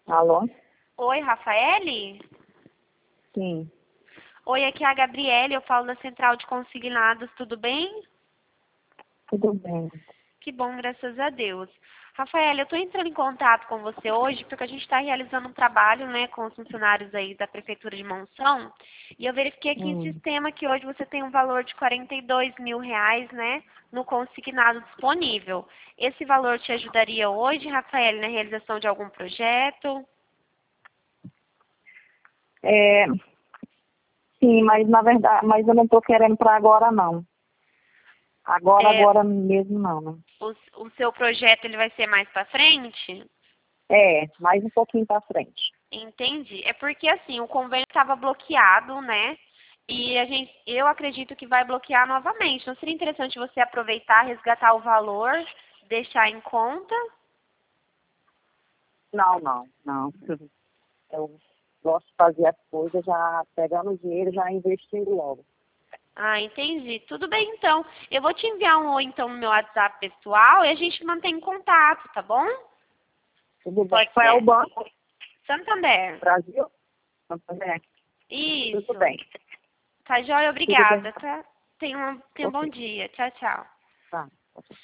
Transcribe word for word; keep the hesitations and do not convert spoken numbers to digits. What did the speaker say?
Alô? Oi, Rafaele? Sim, Oi, aqui é a Gabriele, eu falo da Central de Consignados, tudo bem? tudo bem. Que bom, graças a Deus. Rafaela, eu estou entrando em contato com você hoje porque a gente está realizando um trabalho, né, com os funcionários aí da Prefeitura de Monção e eu verifiquei aqui em Hum. sistema que hoje você tem um valor de quarenta e dois mil reais, né, no consignado disponível. Esse valor te ajudaria hoje, Rafaela, na realização de algum projeto? É, sim, mas na verdade, mas eu não estou querendo para agora não. Agora, É, agora mesmo não, né? o, o seu projeto ele vai ser mais para frente? É, mais um pouquinho para frente. Entendi. É porque assim, o convênio estava bloqueado, né? E a gente, eu acredito que vai bloquear novamente. Não seria interessante você aproveitar, resgatar o valor, deixar em conta? Não, não, não. Eu gosto de fazer as coisas já pegando o dinheiro, já investindo logo. Ah, entendi. Tudo bem então. Eu vou te enviar um oi então no meu WhatsApp pessoal e a gente mantém contato, tá bom? Tudo bem. Pode Qual é o ser. banco? Santander. Brasil? Santander. Tudo Isso. bem. Tá joia? Tudo bem. Obrigada, tá? Tenha um, tenha um bom Ok. dia. Tchau, tchau. Tá.